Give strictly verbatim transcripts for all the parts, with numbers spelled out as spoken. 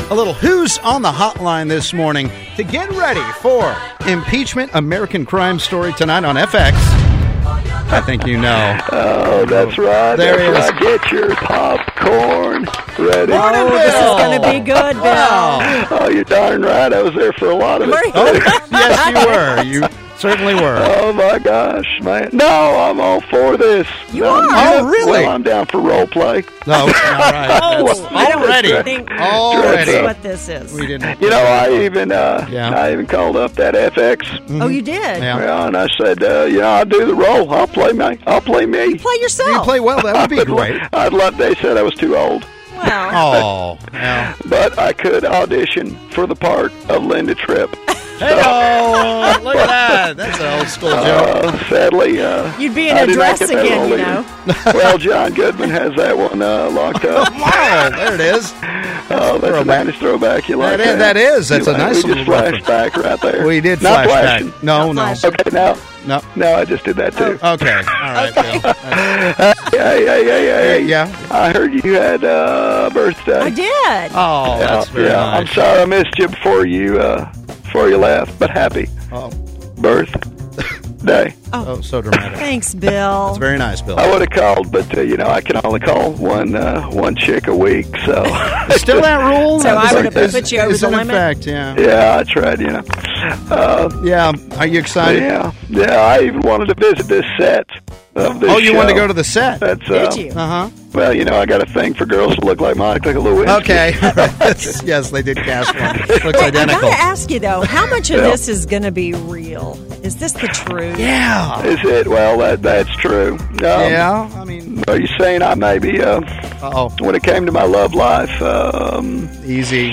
A little Who's on the Hotline this morning to get ready for Impeachment American Crime Story tonight on F X. I think you know. Oh, that's right. There that's he is. right. Get your popcorn ready. Morning, Oh, this is Bill. going to be good, Bill. Wow. Oh, you're darn right. I was there for a lot of it. Were you? Oh, yes, you were. You certainly were. Oh, my gosh, man. No, I'm all for this. You no, are? Oh, really? Well, I'm down for role play. No, all right. Oh, That's I don't already. think Already. that's what this is. We didn't. You know, I even uh, Yeah. I even called up that F X. Oh, you did? Yeah. Yeah, and I said, uh, you know, I'll do the role. I'll play me. I'll play me. Play yourself. You play well. That would be great. I'd love. They said I was too old, Well, Oh, yeah. but I could audition for the part of Linda Tripp. Hey, oh, look at that. That's an old school joke. Uh, sadly, uh, you'd be in I a did not dress get that again, role you either. know. Well, John Goodman has that one uh, locked up. Wow, there it is. Oh, that's a Throwback. nice throwback. You like That is- that is. That's You a like- nice we little just flashed reference. back right there. We did Not flash flashing. back. No, Not no. flashing. Okay, now, No. no, I just did that too. Okay. All right, Bill. Hey, hey, hey, hey, hey. Yeah. I heard you had uh, a birthday. I did. Oh, that's very yeah, I'm nice. sorry I missed you before you uh, before you left, but happy Oh, birthday. oh, so dramatic. Thanks, Bill. That's very nice, Bill. I would have called, but uh, you know I can only call one uh, one chick a week, so Still that rule? So I would have Is- put you over is the in limit? effect, yeah. yeah, I tried, you know. Uh, Yeah. Are you excited? yeah, yeah. I even wanted to visit this set of this Oh, you show. wanted to go to the set? That's uh, Did you? Uh-huh. Well, you know, I got a thing for girls that look like Monica Lewinsky. Okay. Yes, they did cast one. Looks I identical. gotta ask you though, how much of Yeah. this is going to be real? Is this the truth? Yeah. Is it? Well, that that's true. Um, Yeah. I mean, Are you saying I maybe, uh, uh-oh. when it came to my love life, um, Easy.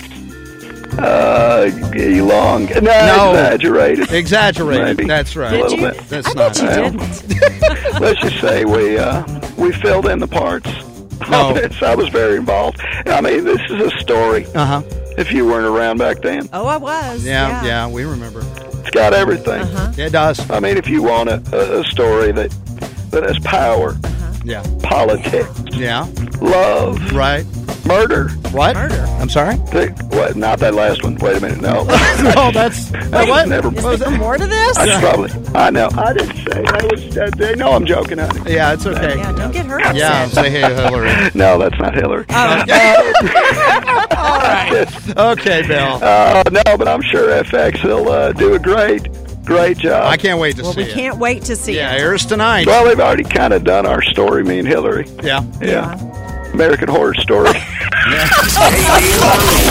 uh, long, no, No. exaggerated. Exaggerated. Maybe. That's right. A Did little you? bit. That's I not bet you well. didn't. Let's just say we uh, we filled in the parts. No. of this. I was very involved. I mean, this is a story. Uh-huh. If you weren't around back then, Oh, I was. Yeah, yeah, we remember. it's got everything. Uh-huh. It does. I mean, if you want a, a, a story that that has power, Yeah. politics, Yeah. love, Right. murder. What? Murder. I'm sorry? Th- What? Not that last one. Wait a minute. No. No, that's... That what? was never. Is was there it? more to this? I probably. I know. I didn't say that was. That, no, I'm joking, honey. Yeah, it's okay. Yeah, don't get her upset. Yeah, say hey, Hillary. No, that's not Hillary. All right. Okay, Bill. Uh, no, but I'm sure F X will uh, do a great, great job. I can't wait to Well, see we it. can't wait to see Yeah, it. airs tonight. Well, they've already kind of done our story, me and Hillary. Yeah. Yeah. American Horror Story. K B O